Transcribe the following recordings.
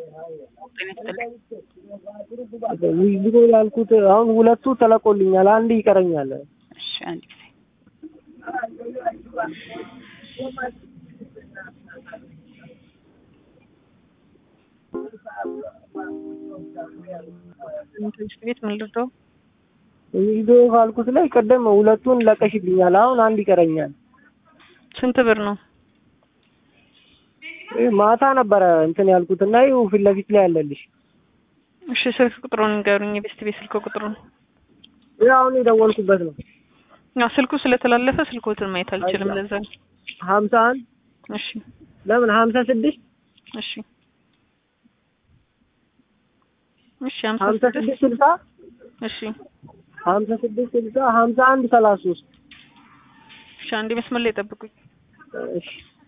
ዊዝድሮ ያልኩት አሁን ሁለቱ ተለቆልኛል፣ አንድ ይቀረኛል። እሺ አንድ ጊዜ ቤት ምን ልርዳው? ዊዝድሮ ካልኩት ላይ ቀደም ሁለቱን ለቀሽልኛል፣ አሁን አንድ ይቀረኛል። ስንት ብር ነው? ማታ ነበረ እንትን ያልኩት እና ይኸው ፊት ለፊት ላይ ያለልሽ። እሺ ስልክ ቁጥሩን ንገሩኝ። የቤስት ቤት ስልክ ቁጥሩን ያው አሁን የደወልኩበት ነው። ያው ስልኩ ስለተላለፈ ስልኮትን ማየት አልችልም፣ ለዛ ነው። 51 እሺ ለምን 56 እሺ እሺ 56 60 እሺ 56 60 51 33 እሺ አንዴ መስመር ላይ ጠብቁኝ። እሺ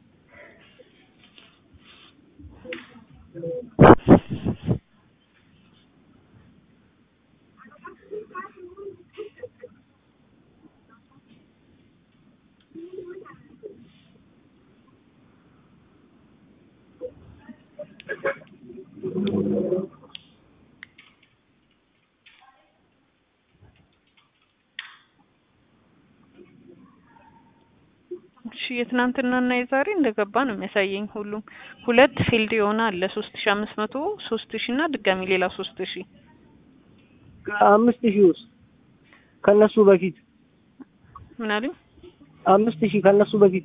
እሺ የትናንትና እና የዛሬ እንደገባ ነው የሚያሳየኝ። ሁሉም ሁለት ፊልድ የሆነ አለ 3500 3000 እና ድጋሚ ሌላ 3000 5000 ውስጥ ከነሱ በፊት ምን አለኝ 5000 ከነሱ በፊት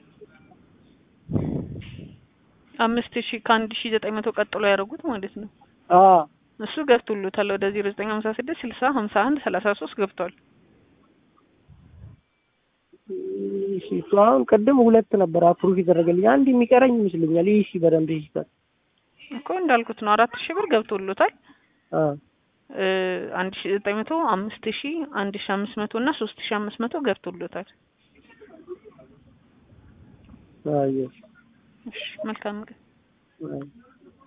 5000 ከ1900 ቀጥሎ ያደረጉት ማለት ነው። እሱ ገብቶልታል ወደ 0956 60 51 33 ገብቷል። እሺ አሁን ቅድም ሁለት ነበር አፕሩቭ የተደረገልኝ፣ አንድ የሚቀረኝ ይመስለኛል። እሺ በደንብ ይሽታል እኮ እንዳልኩት ነው 4000 ብር ገብቶልታል። 1900 5000 1500 እና 3500 ገብቶልታል። አይ እሺ መልካም